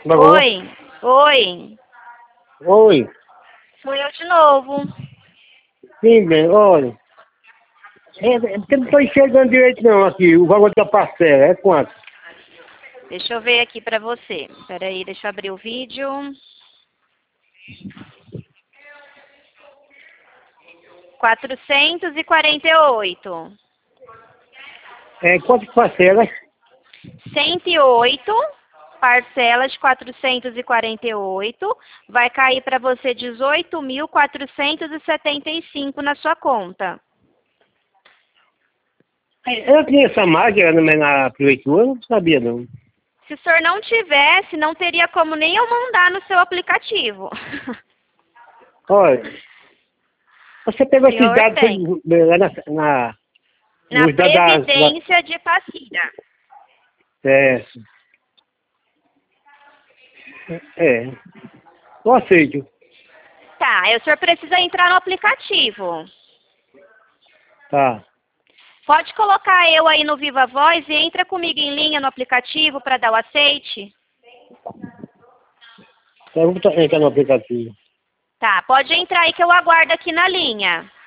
Alô? Oi, oi. Oi. Sou eu de novo. Sim, bem, olha. Porque não estou enxergando direito não aqui. O valor da parcela é quanto? Deixa eu ver aqui pra você. Peraí, deixa eu abrir o vídeo. 448. Quantas parcelas? 108 parcelas de 448. Vai cair para você 18.475 na sua conta. Eu tinha essa máquina na prefeitura, eu não sabia não. Se o senhor não tivesse, não teria como nem eu mandar no seu aplicativo. Olha, você pegou O esses senhor dados tem. lá Na nos dados Previdência de Passira. é, eu aceito. Tá, aí o senhor precisa entrar no aplicativo. Tá. Pode colocar eu aí no Viva Voz e entra comigo em linha no aplicativo para dar o aceite? Então eu vou entrar no aplicativo. Tá, pode entrar aí que eu aguardo aqui na linha.